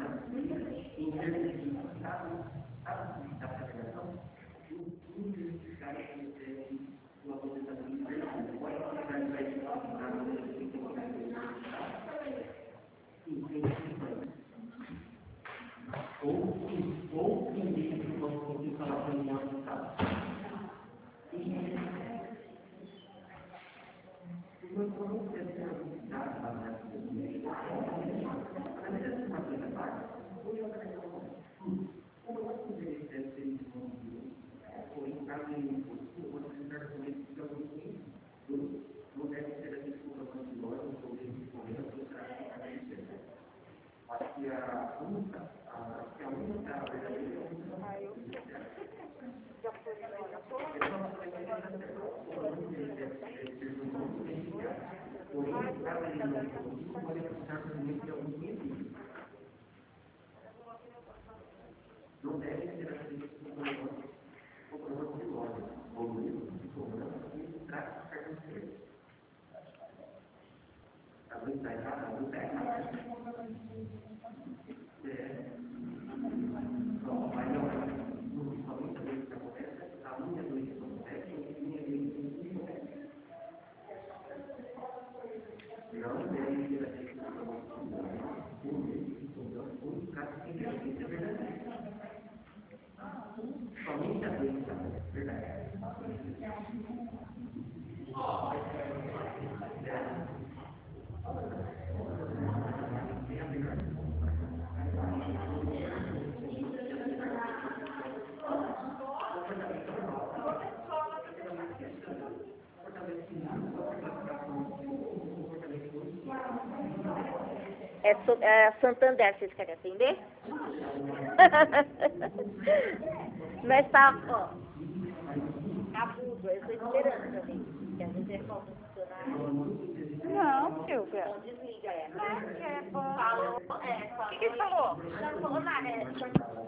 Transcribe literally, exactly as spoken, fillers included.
Não deve ser aceito como problema de lógica, ou mesmo de problema que traz a carga de ser. A luz está errada, a luz está errada. É. Não, mas não, somente a luz que acontece, a minha luz que acontece, a minha luz que acontece. Não deve ser aceito como problema, ou mesmo de problema, ou em caso de inteligência verdadeira. Somente a luz que acontece, verdade. É, so, é Santander, vocês querem atender? Nós tá, ó, abuso, eu estou esperando também, que às vezes é falta funcionar. Não, Silvia. Então desliga ela. Ah, que é bom. Falou, é, falou. O que que ele falou? Não falou nada, é,